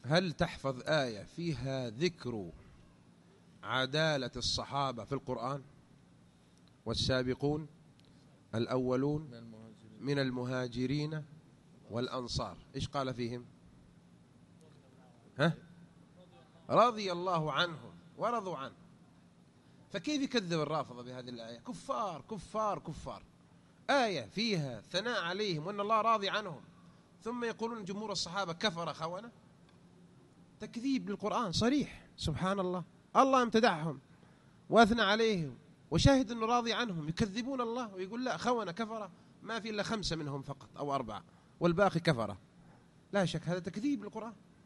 هل تحفظ آية فيها ذكر عدالة الصحابة في القرآن؟ والسابقون الأولون من المهاجرين والأنصار، إيش قال فيهم؟ رضي الله عنهم ورضوا عنه. فكيف يكذب الرافضة بهذه الآية؟ كفار كفار كفار، آية فيها ثناء عليهم وأن الله راضي عنهم، ثم يقولون جمهور الصحابة كفر خونة. تكذيب للقرآن صريح. سبحان الله، الله امتدحهم وأثنى عليهم وشاهد أنه راضي عنهم، يكذبون الله ويقول لا خونة كفرة، ما في إلا 5 منهم فقط أو 4 والباقي كفرة. لا شك هذا تكذيب للقرآن.